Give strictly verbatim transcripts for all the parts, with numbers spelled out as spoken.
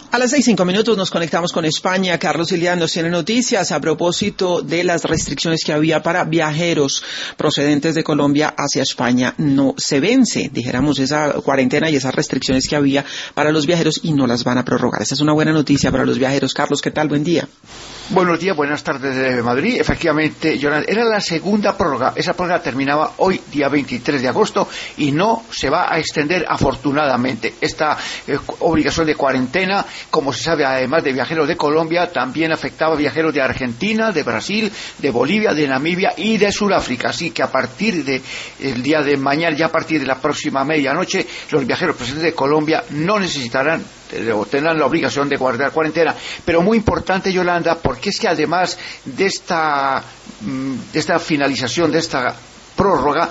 A las seis, cinco minutos nos conectamos con España. Carlos Ilián nos tiene noticias a propósito de las restricciones que había para viajeros procedentes de Colombia hacia España. No se vence, dijéramos, esa cuarentena y esas restricciones que había para los viajeros y no las van a prorrogar. Esa es una buena noticia para los viajeros. Carlos, ¿qué tal? Buen día. Buenos días, buenas tardes de Madrid. Efectivamente, Yolanda, era la segunda prórroga. Esa prórroga terminaba hoy, día veintitrés de agosto, y no se va a extender, afortunadamente. Esta eh, obligación de cuarentena, como se sabe, además de viajeros de Colombia, también afectaba a viajeros de Argentina, de Brasil, de Bolivia, de Namibia y de Sudáfrica. Así que a partir del día de mañana, ya a partir de la próxima medianoche, los viajeros procedentes de Colombia no necesitarán o tendrán la obligación de guardar cuarentena. Pero muy importante, Yolanda, porque es que además de esta, de esta finalización, de esta prórroga,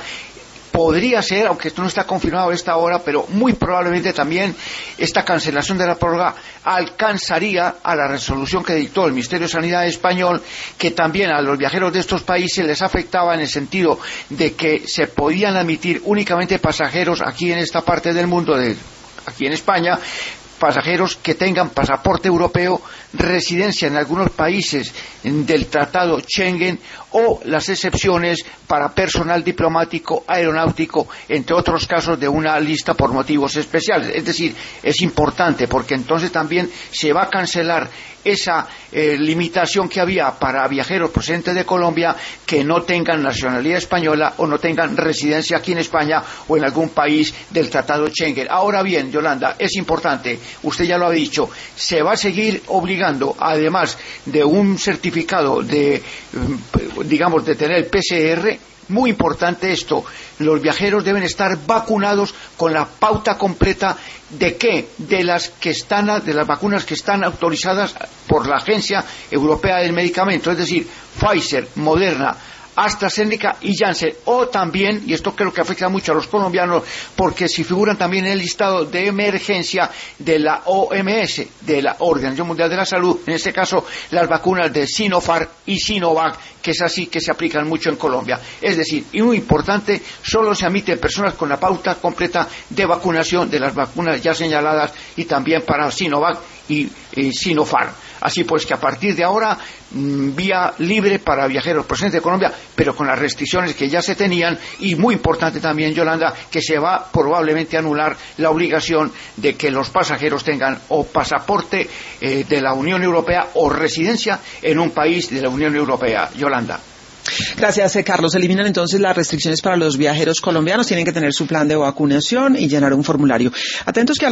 podría ser, aunque esto no está confirmado a esta hora, pero muy probablemente también esta cancelación de la prórroga alcanzaría a la resolución que dictó el Ministerio de Sanidad español, que también a los viajeros de estos países les afectaba en el sentido de que se podían admitir únicamente pasajeros aquí en esta parte del mundo, de, aquí en España, pasajeros que tengan pasaporte europeo, residencia en algunos países del Tratado Schengen o las excepciones para personal diplomático, aeronáutico, entre otros casos de una lista por motivos especiales. Es decir, es importante porque entonces también se va a cancelar esa eh, limitación que había para viajeros procedentes de Colombia que no tengan nacionalidad española o no tengan residencia aquí en España o en algún país del Tratado Schengen. Ahora bien, Yolanda, es importante, usted ya lo ha dicho, se va a seguir obligando, además de un certificado de, digamos, de tener el P C R. Muy importante esto, los viajeros deben estar vacunados con la pauta completa de qué, de las que están, de las vacunas que están autorizadas por la Agencia Europea del Medicamento, es decir, Pfizer, Moderna, AstraZeneca y Janssen, o también, y esto creo que afecta mucho a los colombianos, porque si figuran también en el listado de emergencia de la O M S, de la Organización Mundial de la Salud, en este caso las vacunas de Sinopharm y Sinovac, que es así que se aplican mucho en Colombia. Es decir, y muy importante, solo se admiten personas con la pauta completa de vacunación de las vacunas ya señaladas y también para Sinovac y eh, Sinopharm. Así pues que a partir de ahora, mmm, vía libre para viajeros procedentes de Colombia, pero con las restricciones que ya se tenían, y muy importante también, Yolanda, que se va probablemente a anular la obligación de que los pasajeros tengan o pasaporte eh, de la Unión Europea o residencia en un país de la Unión Europea. Yolanda. Gracias, eh, Carlos. Eliminan entonces las restricciones para los viajeros colombianos. Tienen que tener su plan de vacunación y llenar un formulario. Atentos que